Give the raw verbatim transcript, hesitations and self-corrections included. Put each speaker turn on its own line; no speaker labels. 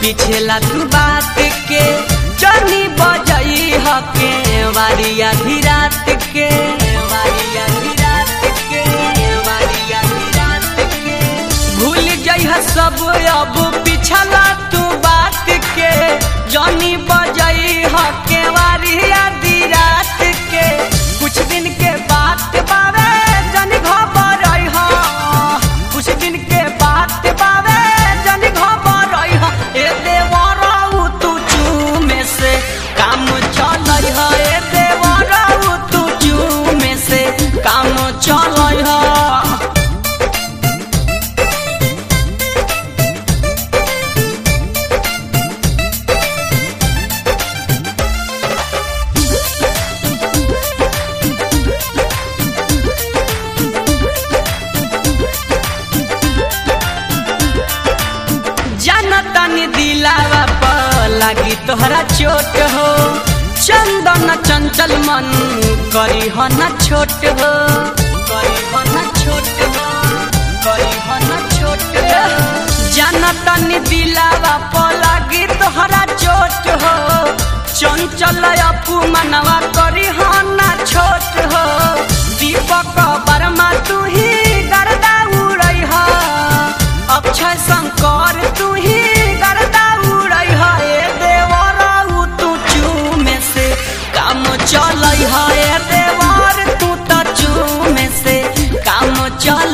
पिछला तू बात के जनी बजई हके वारिया धीरात के वारिया धीरात के वारिया धीरात के भूल जइह सब अब पिछला तू बात के जनी बजई हके वारिया धीरात के कुछ दिन के बात बावे जनी घबरई ह कुछ दिन के बात बावे जनी घबरई ह ए देवराऊ तू चूमे से काम चलई ह ए देवराऊ तू चूमे से काम चलई ह। जनतनी दिलावा पर लागी तोहरा चोट हो चंदन चंचल मन करी हो न छोट हो करी हो न छोट हो करी हो न छोट हो जनतनी दिलावा पर लागी तोहरा चोट हो चंचल अपू मनवा करी हो न छोट हो दीपक वर्मा तू ही गर्दा उड़ई ह अक्षय शंकर तू ही गर्दा उड़ई ह ए देवराऊ तू चूमे से काम चलई ह ए देवर तू त चूमे से काम चल